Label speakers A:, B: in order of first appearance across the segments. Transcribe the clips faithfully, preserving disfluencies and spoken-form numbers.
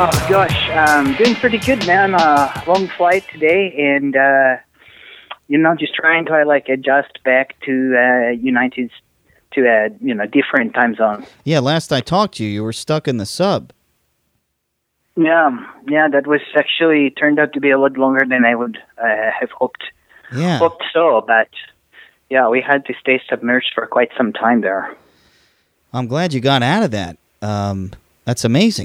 A: Oh gosh, um, doing pretty good, man. Uh, long flight today, and uh, you know, just trying to like adjust back to uh, United, to a you know different time zone.
B: Yeah, last I talked to you, you were stuck in the sub.
A: Yeah, yeah, that was actually turned out to be a lot longer than I would uh, have hoped.
B: Yeah.
A: Hoped so, but yeah, we had to stay submerged for quite some time there.
B: I'm glad you got out of that. Um, that's amazing.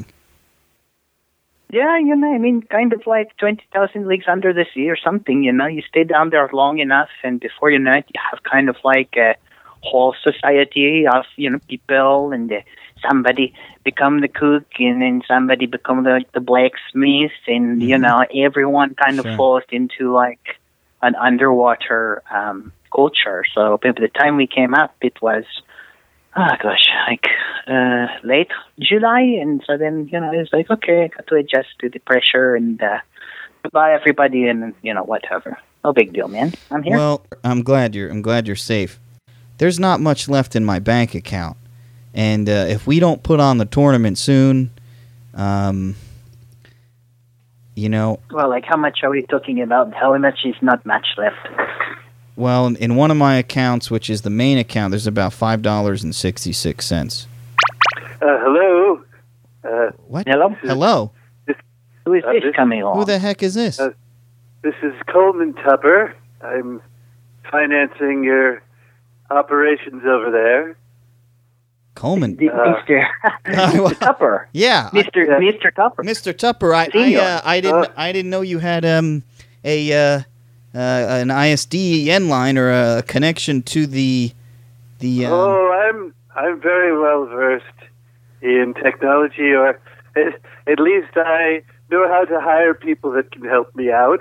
A: Yeah, you know, I mean, kind of like twenty thousand leagues under the sea or something, you know. You stay down there long enough, and before you know it, you have kind of like a whole society of, you know, people, and uh, somebody become the cook, and then somebody become the, the blacksmith, and, you know, everyone kind
B: Sure.
A: of falls into like an underwater um, culture. So by the time we came up, it was, oh gosh, like uh, late July, and so then, you know, it's like, okay, I got to adjust to the pressure, and uh, goodbye everybody, and, you know, whatever. No big deal, man. I'm here.
B: Well, I'm glad you're. I'm glad you're safe. There's not much left in my bank account, and uh, if we don't put on the tournament soon, um, you know,
A: Well, like, how much are we talking about? How much is not much left?
B: well, in one of my accounts, which is the main account, there's about five dollars and sixty-six cents.
C: Uh, hello. Uh,
B: What?
A: Hello?
B: Hello.
A: Who is
C: Uh,
A: this
C: this-
A: coming on?
B: Who the heck is this?
C: Uh, this is Coleman Tupper. I'm financing your operations over there.
B: Coleman.
A: The-
C: uh,
A: Mister Mister Tupper.
B: Yeah, I-
A: Mister
C: Yeah.
A: Mister Tupper.
B: Mister Tupper. I I,
A: Senior.
B: uh, I didn't
C: Uh.
B: I didn't know you had um a uh, uh, an I S D N line or a connection to the the. Um,
C: Oh, I'm I'm very well versed in technology, or at, at least I know how to hire people that can help me out.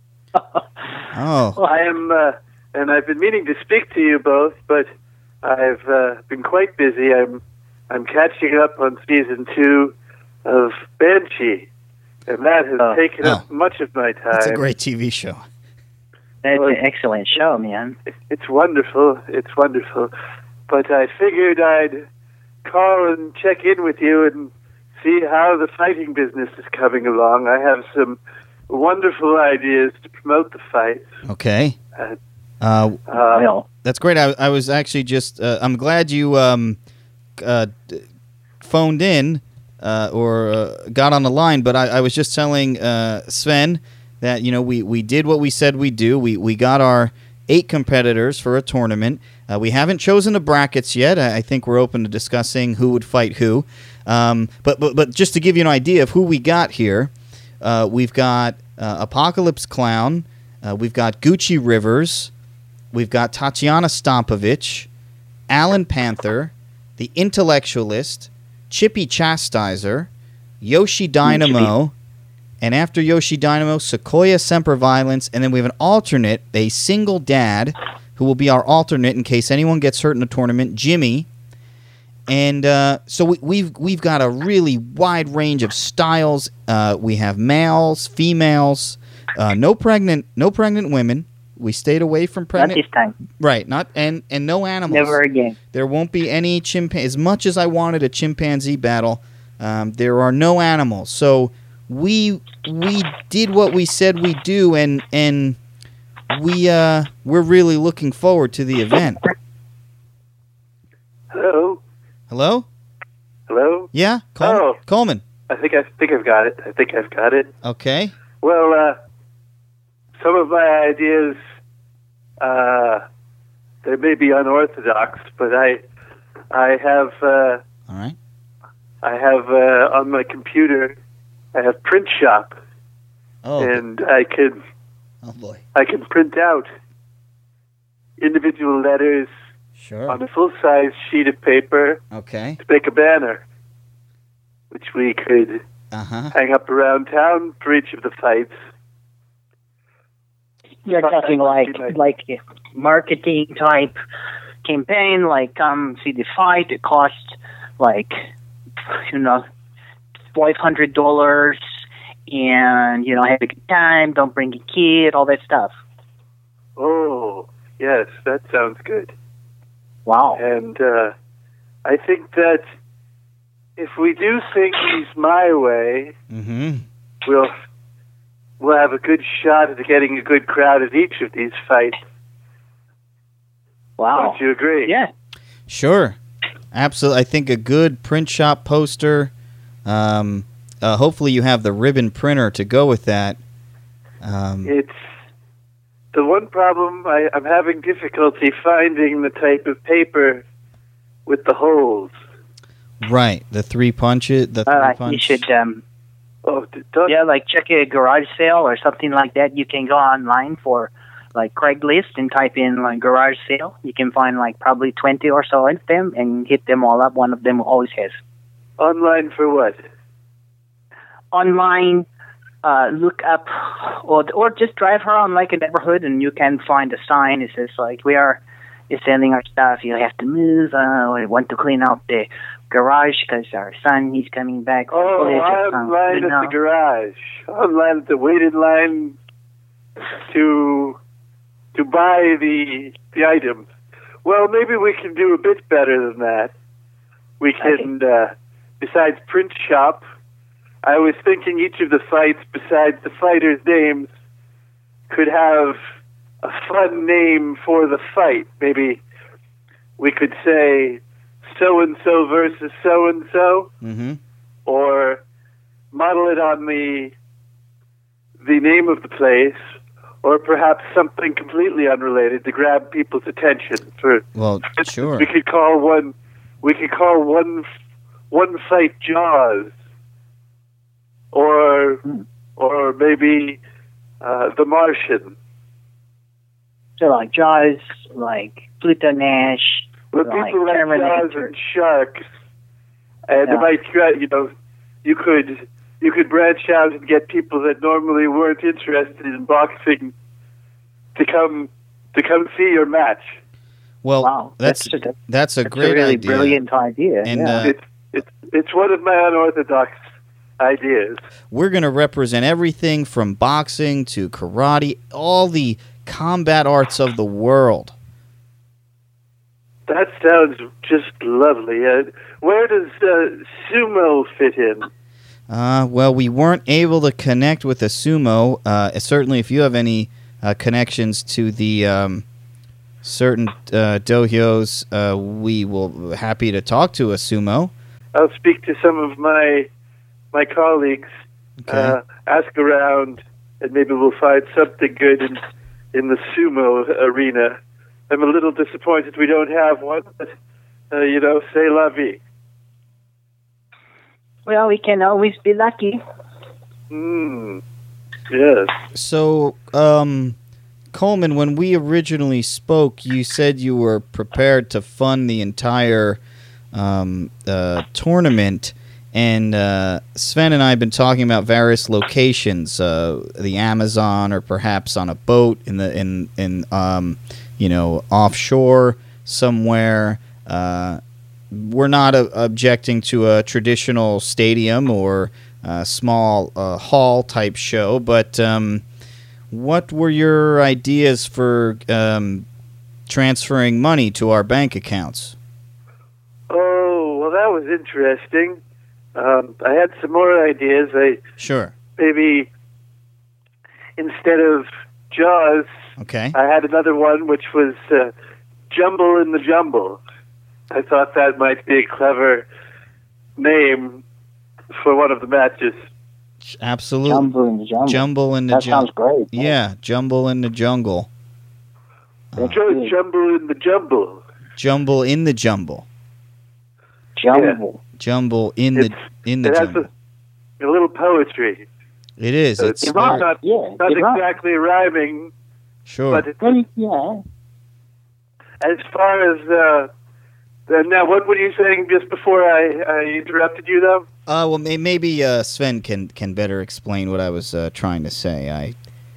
B: oh.
C: I am, uh, and I've been meaning to speak to you both, but I've uh, been quite busy. I'm I'm catching up on season two of Banshee, and that has
A: Oh.
C: taken up
B: Oh.
C: much of my time.
B: It's a great T V show.
A: That's
C: Well,
A: an excellent show, man.
C: It's wonderful. It's wonderful. But I figured I'd call and check in with you and see how the fighting business is coming along. I have some wonderful ideas to promote the fight.
B: Okay.
C: Uh,
B: Uh,
C: Uh,
A: well,
B: that's great. I, I was actually just. Uh, I'm glad you um, uh, d- phoned in uh, or uh, got on the line. But I, I was just telling uh, Sven that you know we, we did what we said we'd do. We we got our eight competitors for a tournament. Uh, we haven't chosen the brackets yet. I, I think we're open to discussing who would fight who. Um, but but but just to give you an idea of who we got here, uh, we've got uh, Apocalypse Clown. Uh, we've got Gucci Rivers. We've got Tatiana Stompovich, Alan Panther, The Intellectualist, Chippy Chastizer, Yoshi Dynamo, and after Yoshi Dynamo, Sequoia Semperviolence, and then we have an alternate, a single dad, who will be our alternate in case anyone gets hurt in the tournament, Jimmy. And uh, so we, we've we've got a really wide range of styles. Uh, we have males, females, uh, no pregnant, no pregnant women. We stayed away from
A: not
B: pregnant.
A: this time.
B: Right, not and and no animals.
A: Never again.
B: There won't be any chimpanzee. As much as I wanted a chimpanzee battle, um, there are no animals. So we we did what we said we do, and and we uh we're really looking forward to the event.
C: hello,
B: Hello?
C: hello.
B: Yeah, Col-
C: Oh.
B: Coleman.
C: I think I think I've got it. I think I've got it.
B: Okay.
C: Well, uh, some of my ideas, uh, they may be unorthodox, but I, I have, uh,
B: All right.
C: I have uh, on my computer, I have Print Shop,
B: Oh.
C: and I can,
B: Oh boy.
C: I can print out individual letters
B: Sure.
C: on a full-size sheet of paper
B: Okay.
C: to make a banner, which we could
B: Uh huh.
C: hang up around town for each of the fights.
A: You're
C: That
A: talking
C: might
A: like
C: be nice.
A: like a marketing type campaign, like come see the fight. It costs like you know five hundred dollars, and you know have a good time. Don't bring a kid, all that stuff.
C: Oh, yes, that sounds good.
A: Wow.
C: And uh, I think that if we do things my way,
B: Mm-hmm.
C: we'll we'll have a good shot at getting a good crowd at each of these fights.
A: Wow.
C: Don't you agree?
A: Yeah.
B: Sure. Absolutely. I think a good print shop poster. Um, uh, hopefully you have the ribbon printer to go with that. Um,
C: It's the one problem. I, I'm having difficulty finding the type of paper with the holes.
B: right. The three punches. The three
A: All right.
B: punch.
A: You should, um,
C: Oh, d- don't,
A: yeah, like check a garage sale or something like that. You can go online for like Craigslist and type in like garage sale. You can find like probably twenty or so of them and hit them all up. One of them always has.
C: online for what?
A: Online, uh, look up or or just drive around like a neighborhood and you can find a sign. It says like we are is selling our stuff. You have to move. Uh, we want to clean out the garage because our son he's coming back. from
C: Oh,
A: college or
C: I'm
A: something,
C: lying
A: you
C: at
A: know.
C: the garage. I'm lying at the waiting line to to buy the the items. Well, maybe we can do a bit better than that. We can, uh, besides print shop, I was thinking each of the fights, besides the fighters' names, could have a fun name for the fight. Maybe we could say so-and-so versus so-and-so,
B: Mm-hmm.
C: or model it on the the name of the place, or perhaps something completely unrelated to grab people's attention. For
B: Well, sure.
C: we could call one we could call one one fight Jaws, or or maybe uh, The Martian.
A: So like Jaws, like Pluto Nash,
C: But
A: like
C: people like Jaws
A: Terminator.
C: and sharks, and
A: Yeah.
C: it might try, you know, you could you could branch out and get people that normally weren't interested in boxing to come to come see your match.
B: Well,
A: Wow,
B: that's
A: that's, a,
B: that's a
A: that's
B: great
A: a really
B: idea.
A: brilliant idea.
B: And,
A: yeah.
B: uh,
C: It's it's it's one of my unorthodox ideas.
B: We're going to represent everything from boxing to karate, all the combat arts of the world.
C: That sounds just lovely. Uh, where does uh, sumo fit in?
B: Uh, well, we weren't able to connect with a sumo. Uh, certainly, if you have any uh, connections to the um, certain uh, dojos, uh, we will be happy to talk to a sumo.
C: I'll speak to some of my my colleagues,
B: Okay.
C: uh, ask around, and maybe we'll find something good in in the sumo arena. I'm a little disappointed we don't have one, but uh, you know, c'est la vie.
A: Well, we can always be lucky.
C: Hmm. Yes.
B: So, um, Coleman, when we originally spoke, you said you were prepared to fund the entire um, uh, tournament. And uh, Sven and I have been talking about various locations, uh, the Amazon, or perhaps on a boat in the in in um, you know offshore somewhere. Uh, we're not uh, objecting to a traditional stadium or a small uh, hall type show, but um, what were your ideas for um, transferring money to our bank accounts?
C: Oh, well, that was interesting. Um, I had some more ideas. I
B: Sure.
C: maybe instead of Jaws,
B: Okay.
C: I had another one which was uh, Jumble in the Jumble. I thought that might be a clever name for one of the matches.
B: Absolutely.
A: Jumble in the jungle.
B: Jumble in the
A: that sounds
B: jungle.
A: great.
B: Yeah, Jumble in the jungle.
A: That's
C: Joe
A: good.
C: Jumble in the Jumble.
B: Jumble in the jumble.
A: Jumble.
B: Jumble in the
C: It's,
B: in the
C: it has
B: jungle.
C: a, a little poetry.
B: It is.
C: Uh,
B: It's
C: it's
B: very-
C: not,
A: Yeah.
C: not
A: you're right.
C: exactly rhyming,
B: sure.
C: but it's,
A: Well, yeah.
C: as far as uh, the, now, what were you saying just before I, I interrupted you, though?
B: Uh, well, may- maybe uh, Sven can can better explain what I was uh, trying to say. I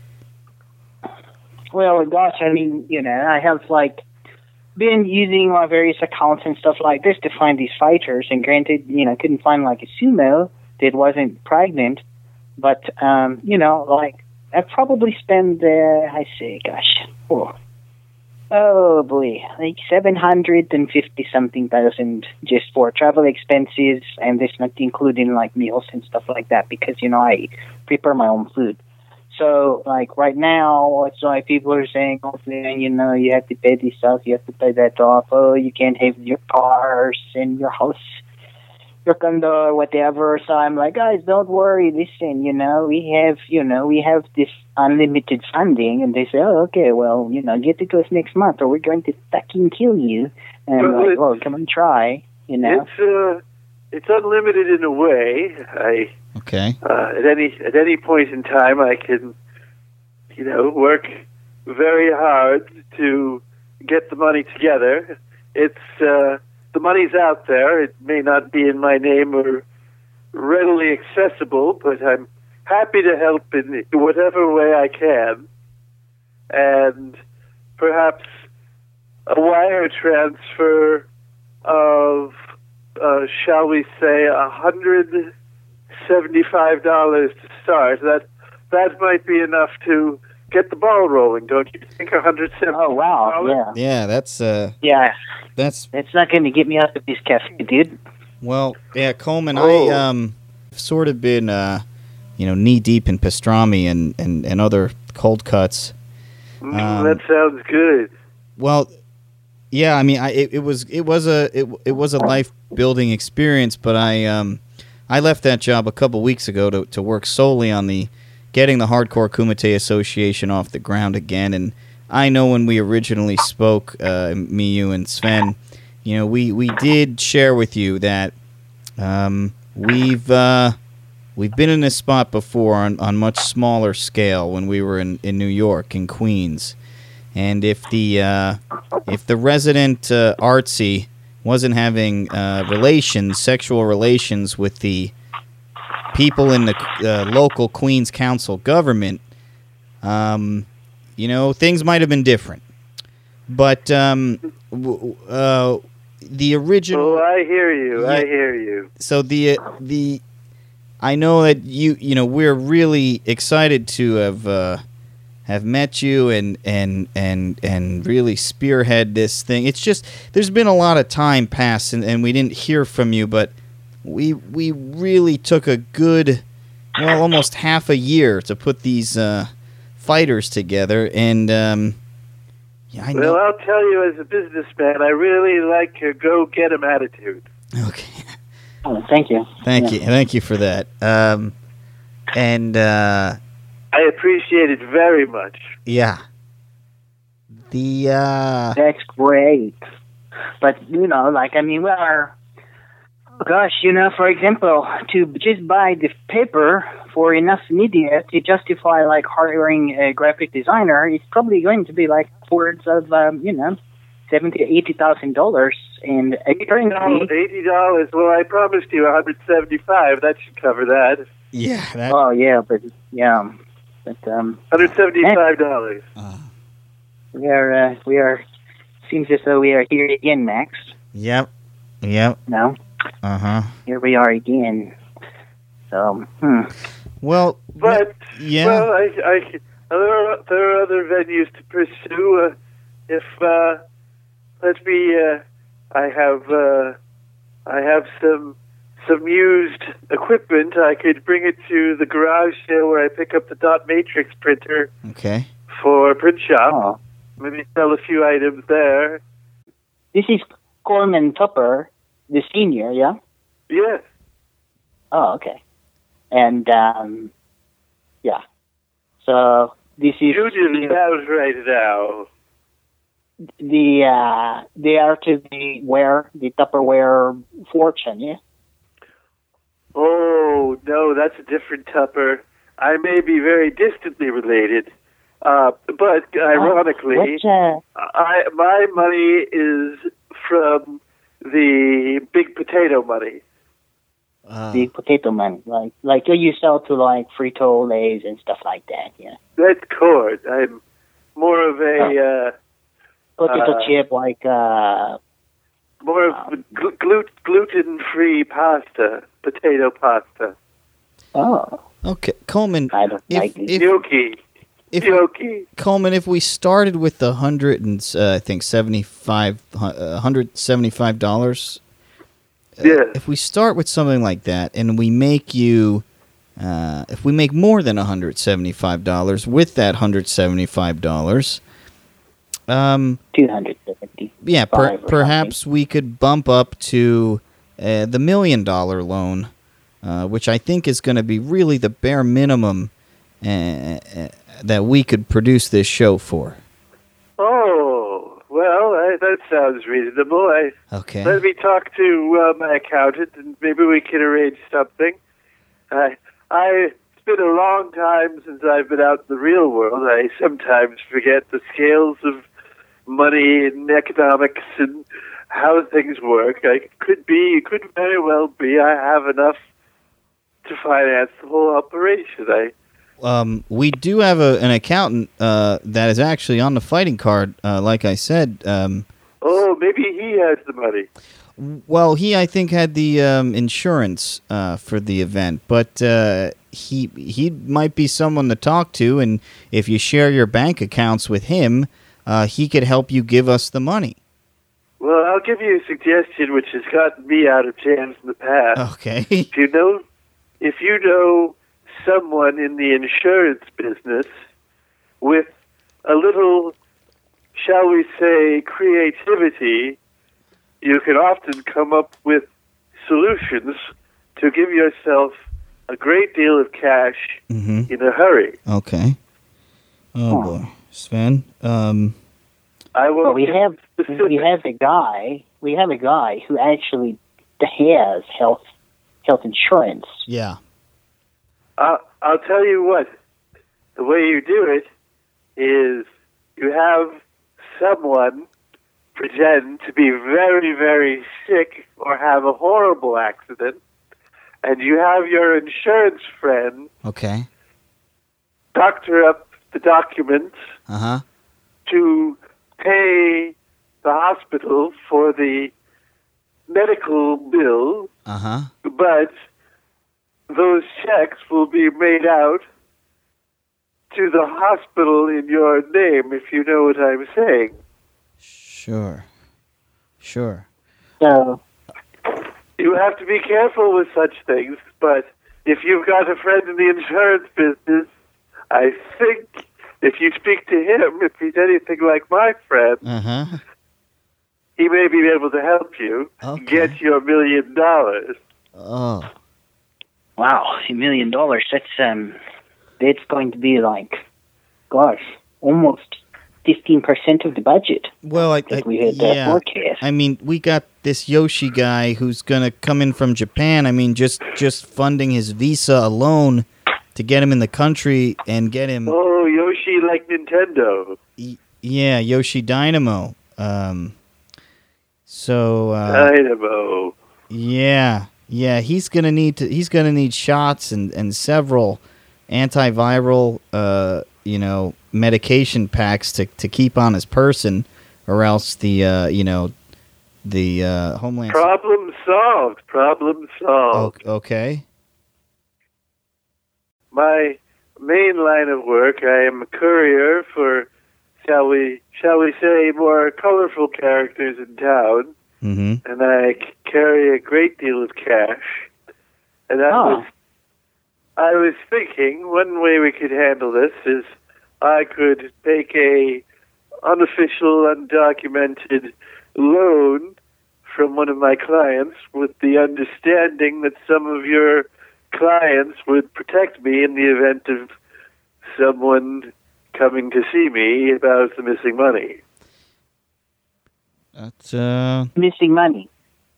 A: Well, gosh, I mean, you know, I have like been using my various accounts and stuff like this to find these fighters. And granted, you know, couldn't find like a sumo that wasn't pregnant, but um, you know, like I probably spend, uh, I say, gosh, oh, Oh boy, like seven hundred and fifty something thousand just for travel expenses, and that's not including like meals and stuff like that because you know I prepare my own food. So like right now, it's like people are saying, "Oh, man, you know, you have to pay this off, you have to pay that off. Oh, you can't have your cars and your house, your condo, or whatever." So I'm like, guys, don't worry. Listen, you know, we have, you know, we have this unlimited funding, and they say, "Oh, okay, well, you know, get it to us next month, or we're going to fucking kill you." And I'm
C: Well,
A: like, "Oh, come and try," you know.
C: It's uh, it's unlimited in a way. I
B: Okay.
C: uh, at any at any point in time, I can, you know, work very hard to get the money together. It's uh, the money's out there. It may not be in my name or readily accessible, but I'm happy to help in whatever way I can. And perhaps a wire transfer of, uh, shall we say, a hundred seventy-five dollars to start. That that might be enough to get the ball rolling, don't you think? A hundred seventy-five.
A: Oh wow, yeah,
B: Yeah, that's uh,
A: yeah.
B: that's
A: It's not going to get me out of this cafe, dude.
B: well, yeah, Coleman.
C: Oh.
B: I um, sort of been uh, you know, knee deep in pastrami and and and other cold cuts.
C: Mm,
B: Um,
C: that sounds good.
B: Well, yeah, I mean, I it, it was it was a it, it was a life building experience, but I um I left that job a couple weeks ago to to work solely on the getting the Hardcore Kumite Association off the ground again. And I know when we originally spoke, uh, me, you, and Sven, you know, we we did share with you that um we've uh we've been in this spot before on on much smaller scale when we were in in New York, in Queens. And if the uh, if the resident uh, artsy wasn't having uh, relations, sexual relations with the people in the uh, local Queens Council government, um, you know, things might have been different. But um, w- uh, the original.
C: Oh, I hear you. I
B: Yeah.
C: hear you.
B: So the the I know that you you know we're really excited to have. Uh, have met you and, and and and really spearhead this thing. It's just there's been a lot of time passed and, and we didn't hear from you, but we we really took a good well almost half a year to put these uh, fighters together. And um, yeah, I know.
C: Well, I'll tell you, as a businessman, I really like your go-get-'em attitude.
B: Okay,
A: Oh, thank you.
B: thank
A: Yeah.
B: you, thank you for that. Um, and uh,
C: I appreciate it very much.
B: yeah, the uh,
A: That's great. But, you know, like, I mean, we are, oh gosh, you know, for example, to just buy the paper for enough media to justify, like, hiring a graphic designer, it's probably going to be, like, upwards of, um, you know, seventy to eighty thousand dollars. And
C: Oh,
A: currently,
C: eighty dollars. Well, I promised you one hundred seventy-five. That should cover that.
B: yeah, that,
A: oh, yeah, but, yeah, but, um,
C: one hundred seventy-five dollars.
B: uh,
A: we are, uh, we are, seems as though we are here again, Max.
B: yep, yep,
A: No?
B: uh huh.
A: Here we are again. So, hmm.
B: Well,
C: But,
B: yeah.
C: well, I, I, there, are, there are other venues to pursue. Uh, if, uh, let me, uh, I have, uh, I have some, some used equipment. I could bring it to the garage sale where I pick up the dot matrix printer
B: Okay.
C: for print shop.
A: Oh.
C: Maybe sell a few items there.
A: This is Corman Tupper, the senior, yeah?
C: Yes.
A: Oh, okay. And, um, yeah. So, this is
C: Junior's out right now.
A: the, uh, they are to the wear, the Tupperware fortune, yeah?
C: Oh, no, that's a different Tupper. I may be very distantly related. Uh, but ironically,
A: Which, uh,
C: I, my money is from the big potato money.
B: Uh,
A: the potato man, like, like you sell to, like, Frito-Lays and stuff like that, yeah?
C: That's corn. I'm more of a, uh,
A: Potato
C: Uh,
A: chip, like, uh,
C: more of a gl- glut- gluten-free pasta, potato pasta.
A: oh,
B: okay, Coleman.
A: I don't
B: If,
A: like it.
B: if
C: Gnocchi.
B: if
C: Yoki.
B: Coleman, if we started with the hundred and uh, I think seventy five, uh, hundred seventy five dollars. Uh,
C: Yeah.
B: If we start with something like that, and we make you, uh, if we make more than one hundred seventy five dollars with that one hundred seventy five dollars, um,
A: two hundred seventy.
B: yeah, per, perhaps we could bump up to uh, the million dollar loan, uh, which I think is going to be really the bare minimum uh, uh, that we could produce this show for.
C: Oh, well, I, that sounds reasonable. I,
B: Okay.
C: Let me talk to uh, my accountant, and maybe we can arrange something. I, I, it's been a long time since I've been out in the real world. I sometimes forget the scales of money and economics and how things work. I could be, it could very well be, I have enough to finance the whole operation. I.
B: Um, we do have a, an accountant uh, that is actually on the fighting card, uh, like I said. Um,
C: Oh, maybe he has the money.
B: well, he, I think, had the um, insurance uh, for the event, but uh, he he might be someone to talk to, and if you share your bank accounts with him, uh, he could help you give us the money.
C: Well, I'll give you a suggestion which has gotten me out of jams in the past.
B: Okay.
C: If you know, if you know someone in the insurance business with a little, shall we say, creativity, you can often come up with solutions to give yourself a great deal of cash
B: Mm-hmm.
C: in a hurry.
B: Okay. Oh, boy. Sven? Um,
C: I will
A: Well, we have we
C: specific-
A: have a guy. We have a guy who actually has health health insurance.
B: yeah.
C: Uh, I'll tell you what. The way you do it is you have someone pretend to be very, very sick or have a horrible accident, and you have your insurance friend
B: Okay.
C: doctor up the documents
B: Uh-huh.
C: to pay the hospital for the medical bill,
B: Uh-huh.
C: but those checks will be made out to the hospital in your name, if you know what I'm saying.
B: Sure. Sure.
A: So
C: You have to be careful with such things, but if you've got a friend in the insurance business, I think if you speak to him, if he's anything like my friend,
B: Uh-huh.
C: he may be able to help you
B: Okay.
C: get your million dollars.
B: Oh.
A: wow, a million dollars. That's um, that's going to be like, gosh, almost fifteen percent of the budget
B: Well, I, I
A: that we had uh,
B: yeah.
A: forecast.
B: I mean, we got this Yoshi guy who's gonna come in from Japan. I mean, just just funding his visa alone to get him in the country and get him.
C: Oh, Yoshi like Nintendo.
B: y- Yeah, Yoshi Dynamo. Um. So. Uh,
C: Dynamo.
B: Yeah, yeah, he's gonna need to. He's gonna need shots and, and several antiviral, uh, you know, medication packs to, to keep on his person, or else the uh, you know, the uh, Homeland.
C: Problem solved. Problem solved.
B: O- okay.
C: My main line of work, I am a courier for, shall we, shall we say, more colorful characters in town,
B: Mm-hmm.
C: and I c- carry a great deal of cash. And I
A: Oh.
C: was, I was thinking one way we could handle this is I could take a unofficial, undocumented loan from one of my clients with the understanding that some of your clients would protect me in the event of someone coming to see me about the missing money.
B: That's uh.
A: Missing money.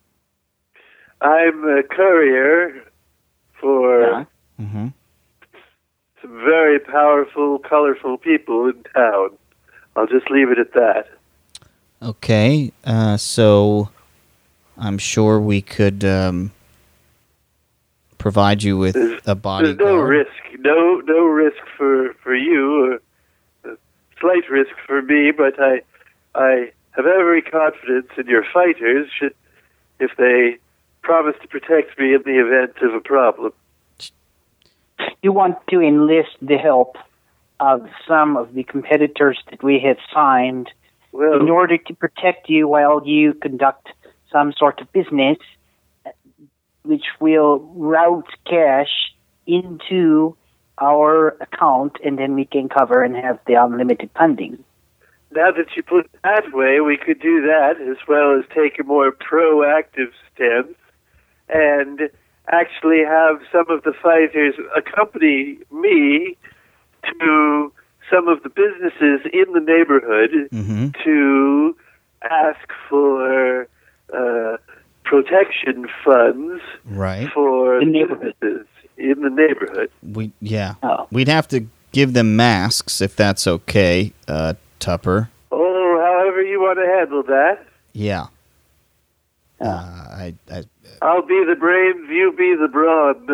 C: I'm a courier for
A: Yeah.
B: Mm-hmm.
C: some very powerful, colorful people in town. I'll just leave it at that.
B: Okay. Uh. So, I'm sure we could um. provide you with
C: There's-
B: a bodyguard.
C: There's no risk. No, no risk for for you. Or a slight risk for me, but I, I have every confidence in your fighters. Should, if they promise to protect me in the event of a problem.
A: You want to enlist the help of some of the competitors that we have signed
C: Well,
A: in order to protect you while you conduct some sort of business, which will route cash into our account, and then we can cover and have the unlimited funding.
C: now that you put it that way, we could do that as well as take a more proactive stance and actually have some of the fighters accompany me to some of the businesses in the neighborhood
B: Mm-hmm.
C: to ask for uh, protection funds
B: Right.
C: for
A: The neighborhood.
C: businesses in the neighborhood.
B: We yeah.
A: Oh.
B: We'd have to give them masks if that's okay, uh, Tupper.
C: Oh, however you want to handle that.
B: Yeah.
A: Oh.
B: Uh, I, I
C: I'll be the brains, you be the brawn.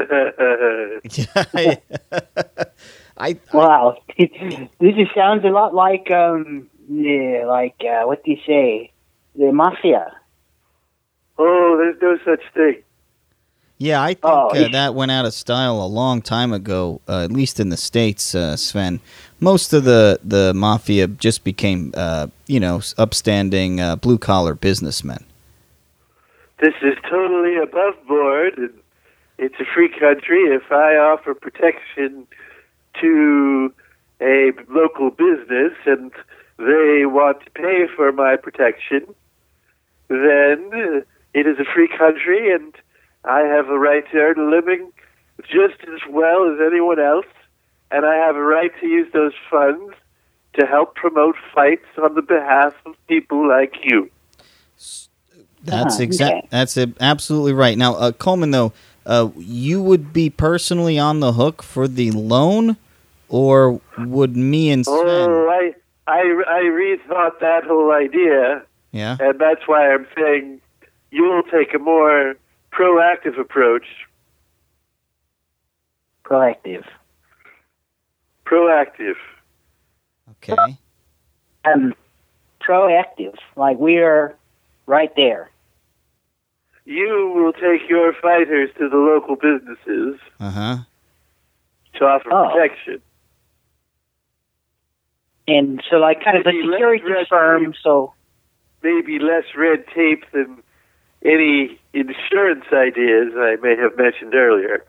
B: I,
A: Wow, this just sounds a lot like um, yeah, like uh, what do you say, the mafia.
C: Oh, there's no such thing.
B: yeah, I think
A: Oh,
B: uh,
A: yeah.
B: that went out of style a long time ago, uh, at least in the States, uh, Sven. Most of the, the mafia just became, uh, you know, upstanding uh, blue-collar businessmen.
C: This is totally above board, and it's a free country. If I offer protection to a local business and they want to pay for my protection, then it is a free country, and I have a right to earn a living just as well as anyone else, and I have a right to use those funds to help promote fights on the behalf of people like you.
B: That's
A: Ah,
B: exact.
A: okay.
B: That's uh, absolutely right. Now, uh, Coleman, though, uh, you would be personally on the hook for the loan, or would me and Sven?
C: Oh, I, I, I rethought that whole idea,
B: Yeah.
C: and that's why I'm saying you'll take a more proactive approach.
A: Proactive.
C: Proactive.
B: Okay.
A: Um, proactive. Like we're right there.
C: You will take your fighters to the local businesses
B: Uh huh.
C: to offer
A: Oh.
C: protection.
A: And so, like, kind of a
C: Maybe less
A: security
C: red
A: firm.
C: tape.
A: So,
C: Maybe less red tape than any insurance ideas I may have mentioned earlier.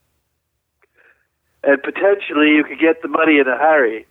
C: And potentially you could get the money in a hurry.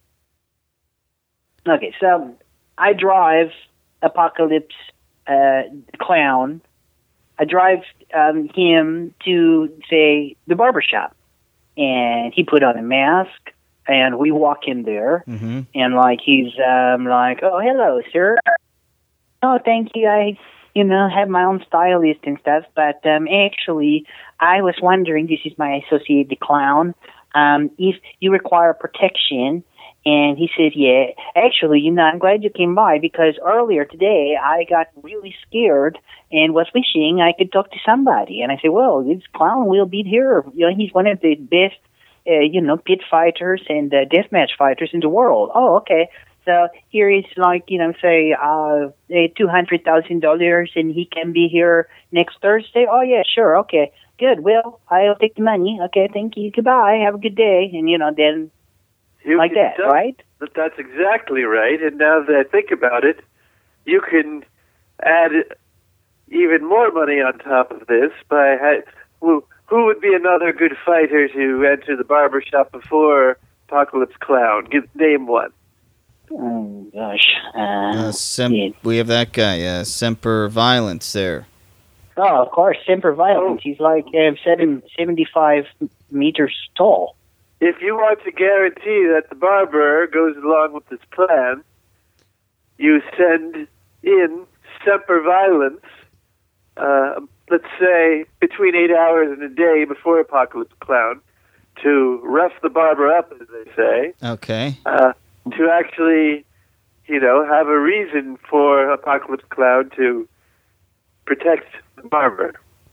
A: okay, so I drive Apocalypse uh, Clown. I drive um, him to, say, the barbershop. And he put on a mask, and we walk in there.
B: Mm-hmm.
A: And, like, he's um, like, oh, hello, sir. Oh, thank you. I, you know, have my own stylist and stuff. But um, actually, I was wondering, this is my associate, the clown, um, if you require protection. And he said, yeah, actually, you know, I'm glad you came by because earlier today I got really scared and was wishing I could talk to somebody. And I said, well, this clown will be here. You know, he's one of the best, uh, you know, pit fighters and uh, deathmatch fighters in the world. Oh, okay. So here is like, you know, say, uh, two hundred thousand dollars and he can be here next Thursday. Oh, yeah, sure. Okay, good. Well, I'll take the money. Okay, thank you. Goodbye. Have a good day. And, you know, then
C: You
A: like
C: can
A: that,
C: dump-
A: right?
C: But that's exactly right. And now that I think about it, you can add even more money on top of this by ha- who, who would be another good fighter to enter the barbershop before Apocalypse Clown? Give, name one.
A: Oh, gosh. Uh,
B: Uh, Sem-
A: yeah.
B: We have that guy, uh, Semper Violence there.
A: Oh, of course, Semper Violence. He's like uh, seven, seventy-five meters tall.
C: If you want to guarantee that the barber goes along with this plan, you send in Semper Violence, uh, let's say between eight hours and a day before Apocalypse Clown, to rough the barber up, as they say,
B: Okay.
C: uh, to actually, you know, have a reason for Apocalypse Clown to protect the barber.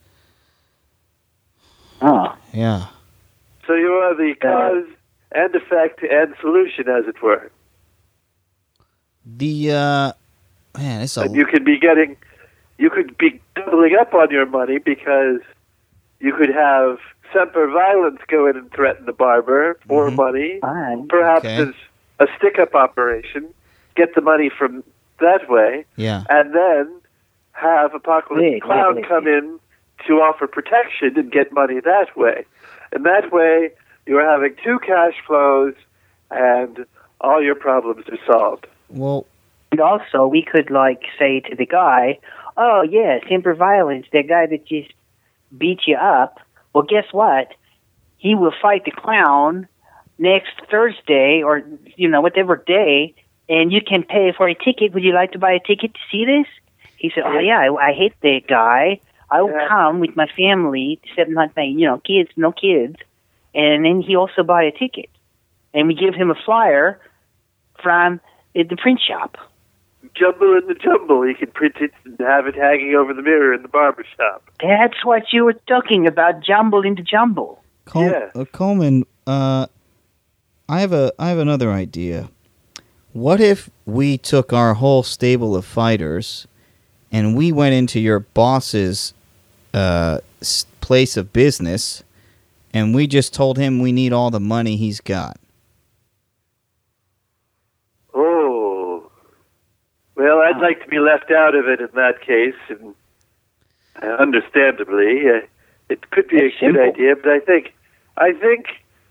A: Oh,
B: Yeah.
C: So you are the cause and effect and solution, as it were.
B: The uh, man, it's a
C: And you could be getting, you could be doubling up on your money because you could have Semper Violence go in and threaten the barber for
B: Mhm.
C: money.
A: Fine.
C: Perhaps
B: Okay.
C: as a stick-up operation, get the money from that way,
B: Yeah.
C: and then have Apocalypse
A: Wait,
C: Clown
A: wait, wait.
C: come in to offer protection and get money that way. And that way, you're having two cash flows, and all your problems are solved.
B: Well,
A: And also, we could like say to the guy, "Oh yeah, Semper Violence, that guy that just beat you up. Well, guess what? He will fight the clown next Thursday, or you know whatever day, and you can pay for a ticket. Would you like to buy a ticket to see this?" He said, "Oh yeah, I, I hate that guy. I will
C: Yeah.
A: come with my family, except not my you know kids, no kids." And then he also buy a ticket, and we give him a flyer from uh, the print shop.
C: Jumble in the jumble. You can print it and have it hanging over the mirror in the barber shop.
A: That's what you were talking about, jumble into jumble.
B: Col-
C: Yeah.
B: uh, Coleman, uh, I have a I have another idea. What if we took our whole stable of fighters and we went into your boss's uh, s- place of business and we just told him we need all the money he's got?
C: Oh. Well, I'd like to be left out of it in that case, and uh, understandably, uh, it could be
A: That's
C: a good
A: simple.
C: idea. But I think, I think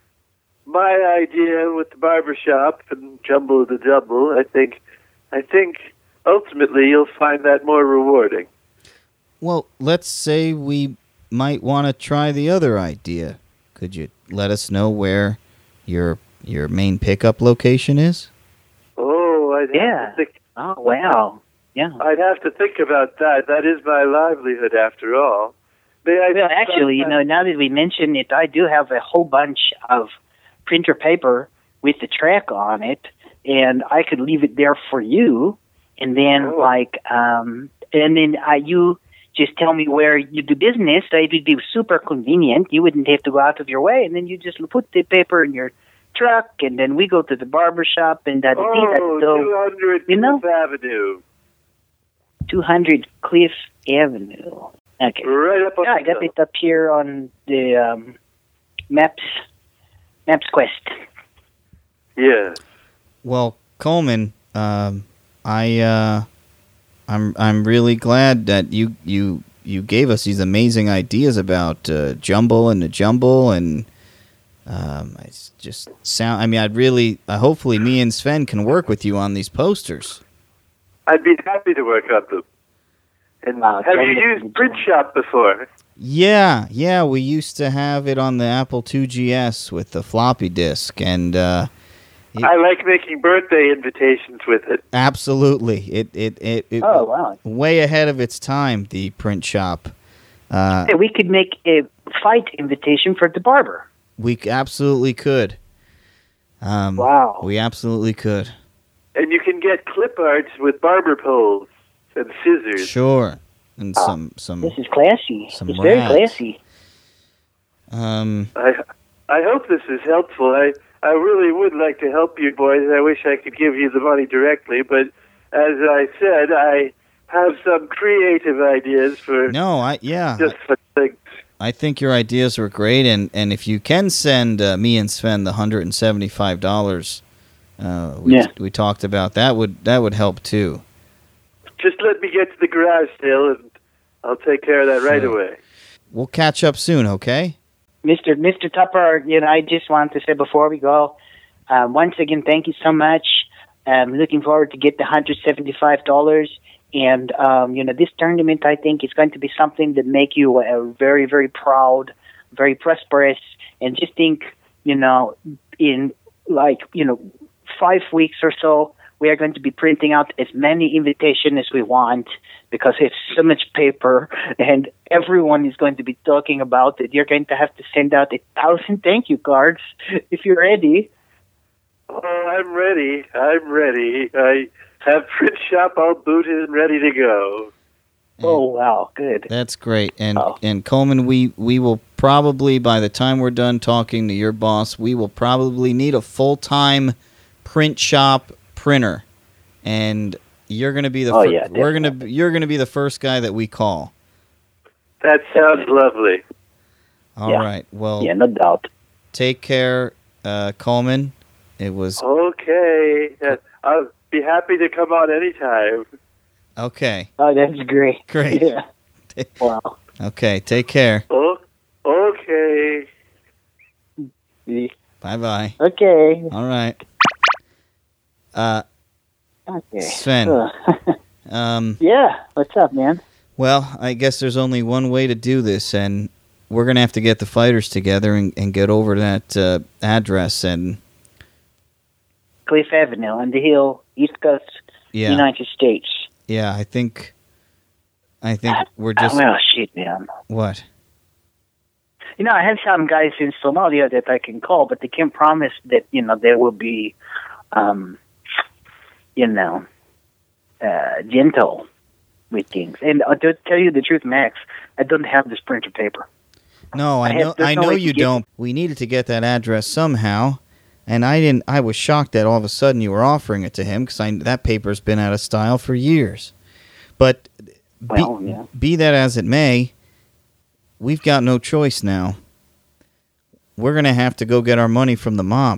C: my idea with the barber shop and jumble the jumble, I think, I think ultimately you'll find that more rewarding.
B: Well, let's say we might want to try the other idea. Could you let us know where your your main pickup location is?
C: Oh, I'd have
A: Yeah.
C: to think.
A: Oh, wow. Yeah.
C: I'd have to think about that. That is my livelihood, after all. May I
A: Well, actually, you know, now that we mention it, I do have a whole bunch of printer paper with the track on it, and I could leave it there for you, and then,
C: Oh.
A: like, um, and then uh, you just tell me where you do business, so it would be super convenient. You wouldn't have to go out of your way, and then you just put the paper in your truck, and then we go to the barber shop, and that
C: Oh,
A: so
C: two hundred
A: you know?
C: Fifth Avenue.
A: two hundred Cliff Avenue. Okay.
C: Right up on
A: Yeah, I
C: the
A: got it up here on the um, Maps Maps Quest.
C: Yeah.
B: Well, Coleman, um, I uh, I'm I'm really glad that you you you gave us these amazing ideas about uh, Jumble and the Jumble, and um, it's just sound. I mean, I'd really, uh, hopefully, me and Sven can work with you on these posters.
C: I'd be happy to work on them. And
A: Wow,
C: have you
A: Jumble-
C: used Print Shop before?
B: Yeah, yeah, we used to have it on the Apple two G S with the floppy disk, and uh, it-
C: I like making birthday invitations with it.
B: absolutely, it it it, it
A: Oh, wow.
B: way ahead of its time. The print shop. Uh,
A: Hey, we could make a fight invitation for the barber.
B: We c- absolutely could. Um,
A: Wow.
B: We absolutely could.
C: And you can get clip arts with barber poles and scissors.
B: Sure. And some some.
A: This is classy.
B: Some
A: it's very
B: rads.
A: classy.
B: Um.
C: I I hope this is helpful. I, I really would like to help you boys. I wish I could give you the money directly, but as I said, I have some creative ideas for
B: No, I yeah.
C: just such things.
B: I think your ideas were great, and, and if you can send uh, me and Sven the hundred and seventy five dollars, uh, we
A: Yeah.
B: we talked about that would that would help too.
C: Just let me get to the garage sale, and I'll take care of that right
B: Sure.
C: away.
B: We'll catch up soon, okay?
A: Mister Mister Tupper, you know, I just want to say before we go, um, once again, thank you so much. I'm looking forward to get the one hundred seventy-five dollars. And, um, you know, this tournament, I think, is going to be something that make you uh, very, very proud, very prosperous. And just think, you know, in like, you know, five weeks or so, we are going to be printing out as many invitations as we want because it's so much paper and everyone is going to be talking about it. You're going to have to send out a thousand thank you cards if you're ready.
C: Oh, I'm ready. I'm ready. I have Print Shop all booted and ready to go.
A: Oh, wow. Good.
B: That's great. And
A: Oh.
B: and Coleman, we we will probably, by the time we're done talking to your boss, we will probably need a full time print shop printer, and you're gonna be the
A: Oh,
B: fir-
A: yeah,
B: we're gonna be- you're gonna be the first guy that we call.
C: That sounds lovely.
B: All
A: yeah.
B: right. Well,
A: Yeah, no doubt.
B: take care, uh, Coleman. It was
C: Okay. Yeah, I'll be happy to come on anytime.
B: okay.
A: Oh, that's great.
B: Great.
A: Yeah. Wow.
B: Okay, take care.
C: Oh, okay.
B: Bye bye.
A: Okay.
B: All right. Uh,
A: Okay.
B: Sven.
A: Ugh.
B: Um,
A: yeah. What's up, man?
B: well, I guess there's only one way to do this, and we're gonna have to get the fighters together and, and get over that uh, address and
A: Cliff Avenue on the Hill, East Coast,
B: yeah,
A: United States.
B: yeah. I think, I think we're just
A: Well, shit, man.
B: what?
A: You know, I have some guys in Somalia that I can call, but they can't promise that, you know, they will be, um, you know, uh, gentle with things. And uh, to tell you the truth, Max, I don't have this printer paper.
B: No, I
A: I have-
B: know,
A: there's
B: I
A: no
B: know
A: way to
B: you
A: get-
B: don't. We needed to get that address somehow, and I didn't. I was shocked that all of a sudden you were offering it to him because that paper's been out of style for years. But be,
A: Well, yeah.
B: be that as it may, we've got no choice now. We're gonna have to go get our money from the mob.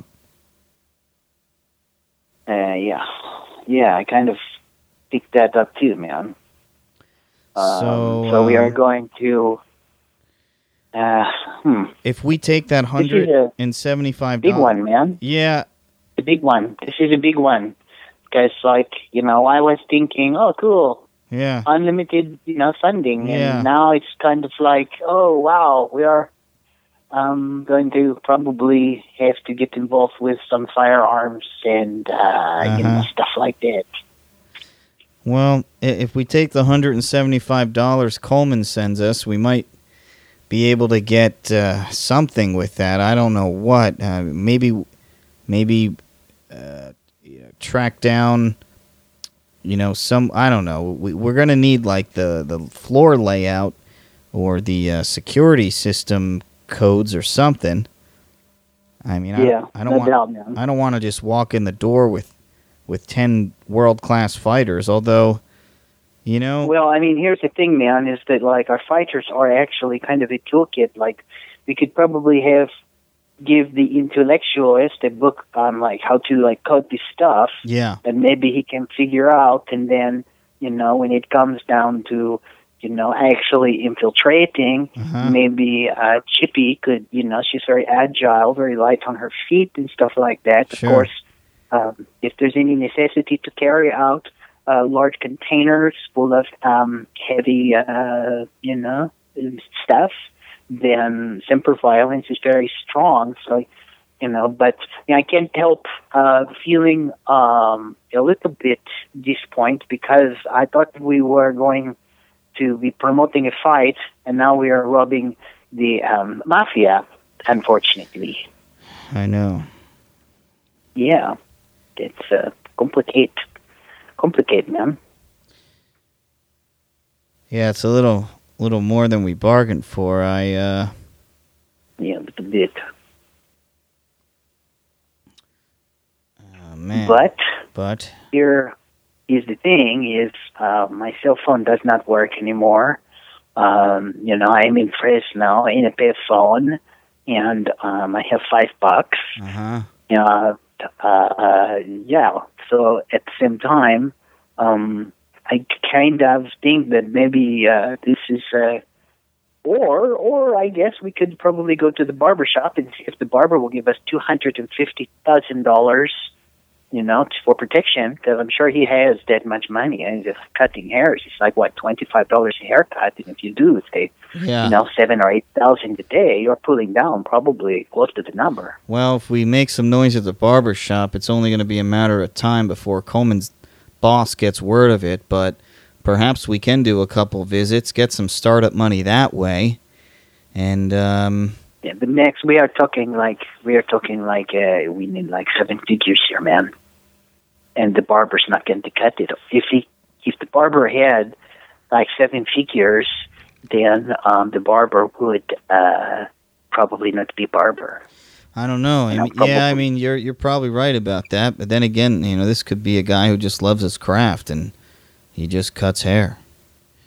A: Uh, yeah. Yeah, I kind of picked that up too, man. Um,
B: So,
A: so we
B: uh,
A: are going to, uh, hmm,
B: If we take that
A: This is
B: hundred
A: a
B: and seventy-five
A: big
B: dollars,
A: one, man.
B: yeah,
A: The big one. This is a big one. Because, like, you know, I was thinking, oh, cool,
B: yeah,
A: unlimited, you know, funding.
B: Yeah.
A: And now it's kind of like, oh, wow, we are um, going to probably have to get involved with some firearms and, uh, you know,
B: Uh-huh.
A: stuff like that.
B: Well, i- if we take the hundred and seventy-five dollars Coleman sends us, we might be able to get uh, something with that. I don't know what. Uh, maybe, maybe uh, you know, track down. You know, some. I don't know. We, we're gonna need like the the floor layout or the uh, security system codes or something. I mean, I,
A: Yeah,
B: I don't
A: no
B: want.
A: doubt, man.
B: I don't want to just walk in the door with with ten world class fighters. Although, you know,
A: Well, I mean, here's the thing, man, is that, like, our fighters are actually kind of a toolkit. Like, we could probably have, give the intellectualist a book on, like, how to, like, code this stuff,
B: yeah,
A: and maybe he can figure out, and then, you know, when it comes down to, you know, actually infiltrating,
B: Uh-huh.
A: maybe uh, Chippy could, you know, she's very agile, very light on her feet and stuff like that.
B: Sure.
A: Of course, um, if there's any necessity to carry out uh, large containers full of um, heavy, uh, you know, stuff, then Semper Violence is very strong. So, you know, but you know, I can't help uh, feeling um, a little bit disappointed because I thought we were going to be promoting a fight, and now we are robbing the um, mafia, unfortunately.
B: I know.
A: Yeah, it's uh, complicated. Complicated, man.
B: Yeah, it's a little little more than we bargained for. I uh
A: Yeah, a little bit.
B: oh, man.
A: But
B: but
A: here is the thing: is uh, my cell phone does not work anymore. Um, you know, I'm in Fresno in a pay phone, and um, I have five bucks.
B: uh-huh.
A: Uh, uh, uh, yeah. So at the same time, um, I kind of think that maybe uh, this is, uh, or or I guess we could probably go to the barber shop and see if the barber will give us two hundred and fifty thousand dollars, you know, t- for protection. Because I'm sure he has that much money, and just cutting hairs is like what twenty five dollars a haircut, and if you do, say,
B: Yeah.
A: you know, seven or eight thousand a day, you're pulling down probably close to the number.
B: Well, if we make some noise at the barber shop, it's only going to be a matter of time before Coleman's boss gets word of it, but perhaps we can do a couple visits, get some startup money that way. And um
A: Yeah, but next we are talking like we are talking like uh, we need like seven figures here, man. And the barber's not going to cut it. If he, if the barber had like seven figures, then um, the barber would uh, probably not be barber.
B: I don't know. I
A: Yeah,
B: mean, yeah, I
A: probably.
B: mean, you're you're probably right about that. But then again, you know, this could be a guy who just loves his craft and he just cuts hair.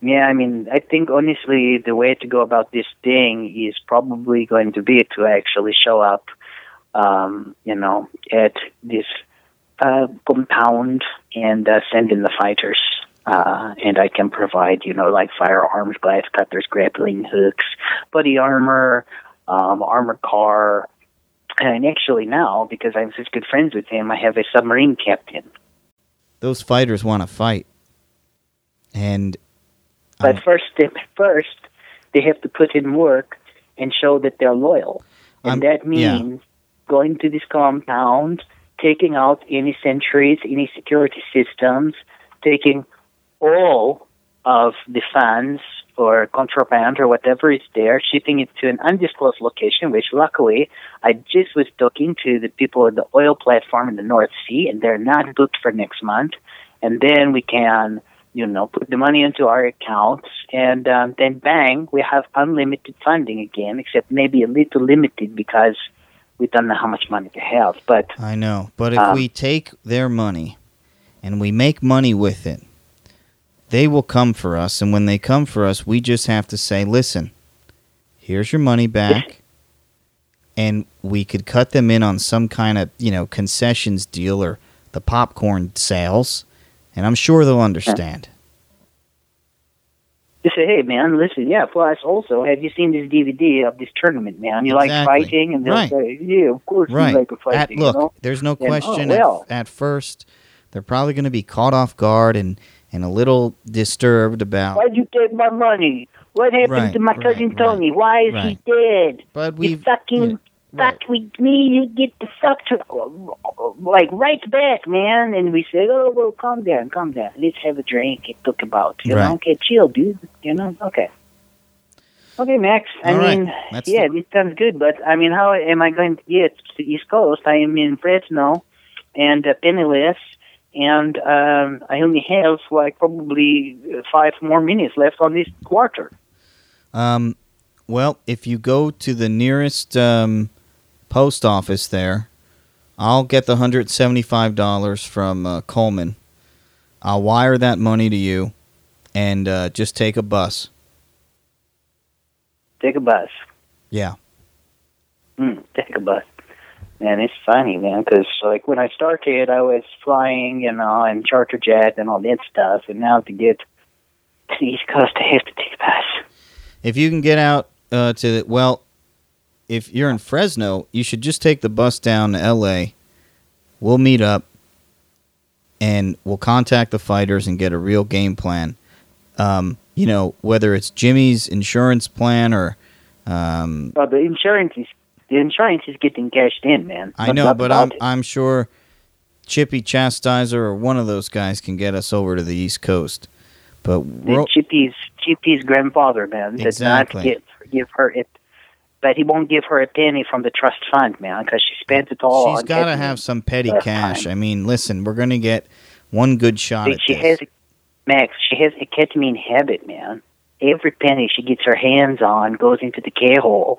A: Yeah, I mean, I think honestly the way to go about this thing is probably going to be to actually show up, um, you know, at this uh, compound and uh, send in the fighters. Uh, and I can provide, you know, like firearms, glass cutters, grappling hooks, body armor, um, armored car. And actually now, because I'm such good friends with him, I have a submarine captain.
B: Those fighters want to fight. And...
A: But first, they, first, they have to put in work and show that they're loyal. And
B: I'm,
A: that means
B: yeah.
A: going to this compound, taking out any sentries, any security systems, taking all of the funds or contraband or whatever is there, shipping it to an undisclosed location, which luckily I just was talking to the people at the oil platform in the North Sea, and they're not booked for next month. And then we can... you know, put the money into our accounts, and um, then bang, we have unlimited funding again, except maybe a little limited because we don't know how much money to have. But
B: I know, but if
A: um,
B: we take their money and we make money with it, they will come for us, and when they come for us, we just have to say, listen, here's your money back, and we could cut them in on some kind of, you know, concessions deal or the popcorn sales, and I'm sure they'll understand.
A: You say, hey, man, listen, yeah, plus also, have you seen this D V D of this tournament, man? You
B: Exactly.
A: like fighting? And they'll
B: Right.
A: say, yeah, of course
B: Right.
A: you like a fighting.
B: At, look,
A: you know?
B: there's no
A: And, oh,
B: question
A: well.
B: at, at first they're probably going to be caught off guard and, and a little disturbed about...
A: Why'd you take my money? What happened
B: Right,
A: to my
B: right,
A: cousin
B: right,
A: Tony? Why is
B: right.
A: he dead?
B: But
A: You
B: we've...
A: fucking...
B: yeah,
A: Fuck
B: right.
A: with me, you get the fuck to, like, right back, man. And we say, oh, well, calm down, calm down. Let's have a drink and talk about, you
B: Right.
A: know? Okay, chill, dude. You know? Okay. Okay, Max. I
B: All right.
A: mean,
B: That's
A: yeah,
B: the-
A: this sounds good, but, I mean, how am I going to get to the East Coast? I am in Fresno and uh, penniless, and um, I only have, like, probably five more minutes left on this quarter.
B: Um, well, if you go to the nearest um, post office there, I'll get the one hundred seventy-five dollars from uh, Coleman. I'll wire that money to you, and uh, just take a bus.
A: Take a bus.
B: Yeah.
A: Mm, take a bus. Man, it's funny, man, because, like, when I started, I was flying, you know, and charter jet and all that stuff, and now to get to the East Coast, I have to take a bus.
B: If you can get out uh, to the... Well, if you're in Fresno, you should just take the bus down to L A. We'll meet up, and we'll contact the fighters and get a real game plan. Um, you know, whether it's Jimmy's insurance plan or... Um,
A: Well, the insurance is the insurance is getting cashed in, man.
B: I
A: No
B: know,
A: doubt
B: but
A: about
B: I'm
A: it.
B: I'm sure Chippy Chastiser or one of those guys can get us over to the East Coast. But we're,
A: The Chippy's Chippy's grandfather, man, did
B: Exactly.
A: not give give her it, but he won't give her a penny from the trust fund, man, because she spent it all.
B: she's
A: on
B: got to
A: ketamine
B: have some petty
A: last
B: cash.
A: time.
B: I mean, listen, we're going to get one good shot
A: See,
B: at
A: she
B: this.
A: has, Max, she has a ketamine habit, man. Every penny she gets her hands on goes into the K-hole.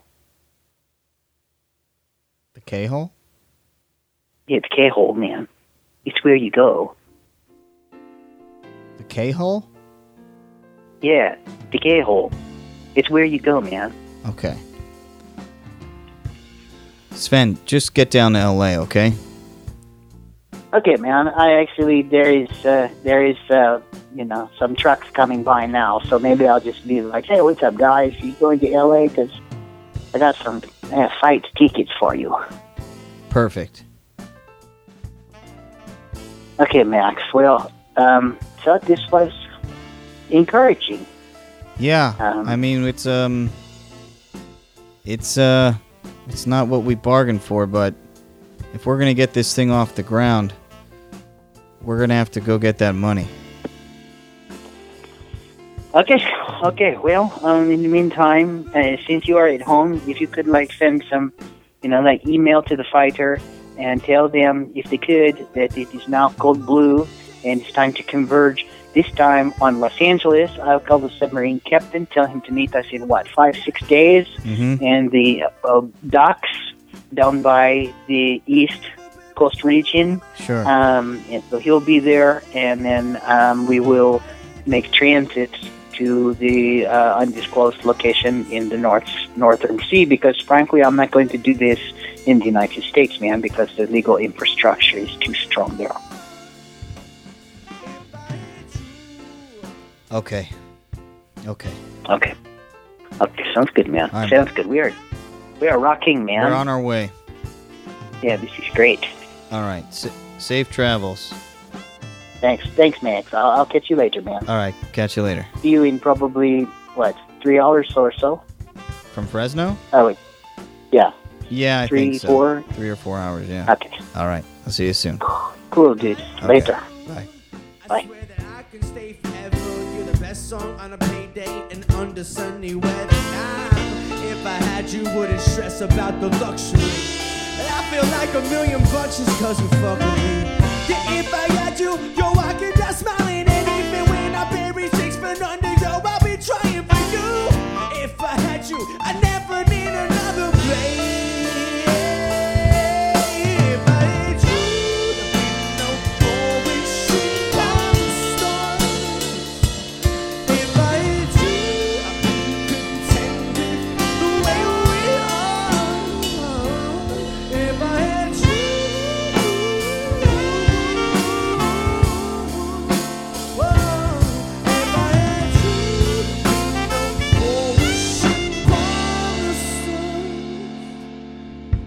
B: The K-hole?
A: Yeah, the K-hole, man. It's where you go.
B: The K-hole?
A: Yeah, the K-hole. It's where you go, man.
B: Okay. Sven, just get down to L A, okay?
A: Okay, man. I actually there is uh, there is uh, you know some trucks coming by now, so maybe I'll just be like, hey, what's up, guys? You going to L A? Because I got some uh, fight tickets for you.
B: Perfect.
A: Okay, Max. Well, um, so this was encouraging.
B: Yeah,
A: Um,
B: I mean, it's, um, it's, uh, it's not what we bargained for, but if we're going to get this thing off the ground, we're going to have to go get that money.
A: Okay, okay. Well, um, in the meantime, uh, since you are at home, if you could like send some, you know, like email to the fighter and tell them, if they could, that it is now cold blue and it's time to converge. This time on Los Angeles, I'll call the submarine captain, tell him to meet us in what five, six days,
B: Mm-hmm.
A: and the uh, docks down by the East Coast region.
B: Sure.
A: Um, and so he'll be there, and then um, we will make transit to the uh, undisclosed location in the North Northern Sea, because frankly, I'm not going to do this in the United States, man, because the legal infrastructure is too strong there.
B: Okay. Okay.
A: Okay. Okay, sounds good, man.
B: I'm,
A: sounds good. We are, we are rocking, man.
B: We're on our way.
A: Yeah, this is great.
B: All right. S- safe travels.
A: Thanks, thanks, Max. I'll, I'll catch you later, man.
B: All right. Catch you later.
A: See you in probably, what, three hours or so?
B: From Fresno?
A: Oh, wait. Yeah.
B: Yeah, I
A: Three,
B: think so.
A: four?
B: Three or four hours, yeah.
A: Okay.
B: All right. I'll see you soon.
A: Cool, dude.
B: Okay.
A: Later.
B: Bye.
A: Bye.
D: Best song on a payday and under sunny weather. Now, if I had you, wouldn't stress about the luxury. I feel like a million bunches cause you fuck with me. Yeah, if I had you, yo, I could just smiling. And even when I bury six feet under, yo, I'll be trying for you. If I had you, I never need another place. If I had you, there'd be no always shit down the stars. If I had you, I'd be content with the way we are. If I had you, whoa. If I had you, always shit down the stars.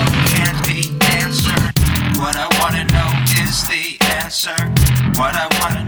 E: What I wanna